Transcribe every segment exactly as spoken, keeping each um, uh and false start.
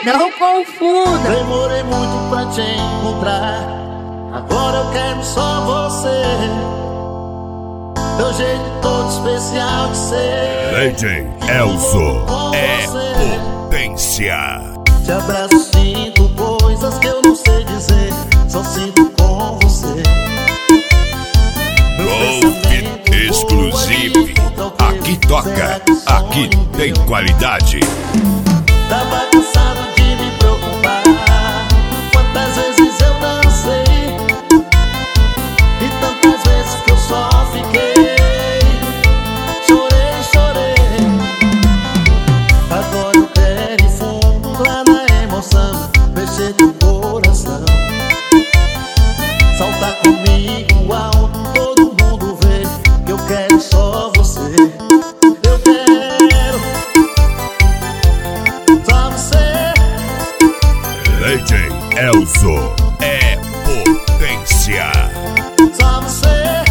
Não confunda. Demorei muito pra te encontrar, agora eu quero só você. Teu jeito todo especial de ser. D J Elzo é potência. Te abraço, sinto coisas que eu não sei dizer, só sinto com você. Golf Exclusive. Aqui toca, aqui tem qualidade. Tava cansado de me preocupar, quantas vezes eu dancei e tantas vezes que eu só fiquei. Chorei, chorei. Agora eu quero ir fundo lá na emoção, mexer teu coração, saltar comigo alto, todo mundo vê que eu quero só você. Eu quero só você. D J Elzo é potência. Só você.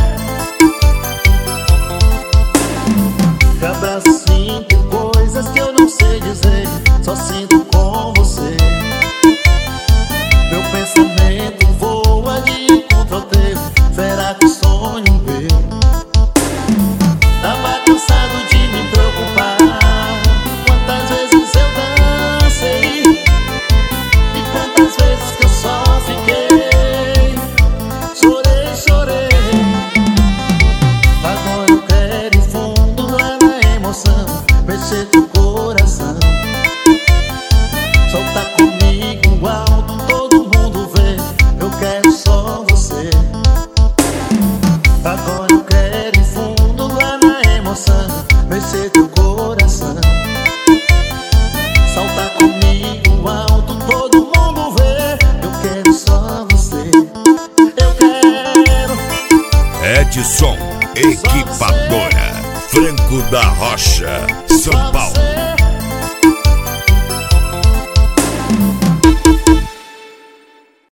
Te abraço, sinto coisas que eu não sei dizer, só sinto com você. Meu pensamento voa de encontro ao teu, será que sonho meu? Tava cansado de me preocupar, quantas vezes eu dancei e quantas vezes que eu só fiquei. Chorei, chorei. Agora eu quero ir fundo lá na emoção, mexer teu coração, soltar comigo alto, todo mundo vê, eu quero só você. Agora eu quero ir fundo lá na emoção, mexer teu coração, soltar comigo alto, todo mundo vê, eu quero só você. Eu quero Edson Equipadora, Franco da Rocha, São Paulo.